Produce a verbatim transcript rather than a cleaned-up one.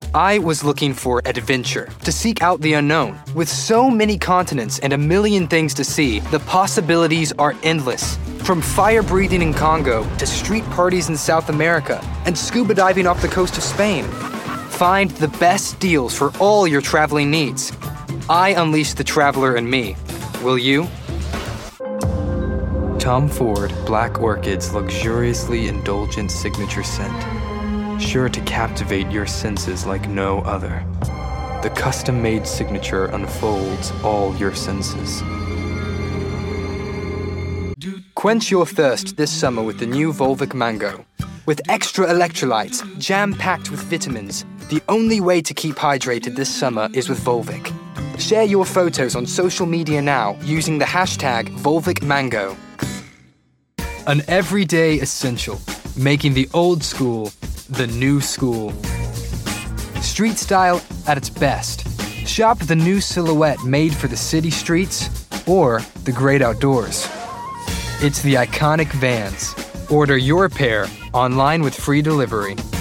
I was looking for adventure, to seek out the unknown. With so many continents and a million things to see, the possibilities are endless. From fire breathing in Congo to street parties in South America and scuba diving off the coast of Spain. Find the best deals for all your traveling needs. I unleash the traveler in me. Will you? Tom Ford Black Orchid's luxuriously indulgent signature scent, sure to captivate your senses like no other. The custom-made signature unfolds all your senses. Quench your thirst this summer with the new Volvic Mango. With extra electrolytes, jam-packed with vitamins, the only way to keep hydrated this summer is with Volvic. Share your photos on social media now using the hashtag VolvicMango. An everyday essential, making the old school the new school. Street style at its best. Shop the new silhouette made for the city streets or the great outdoors. It's the iconic Vans. Order your pair online with free delivery.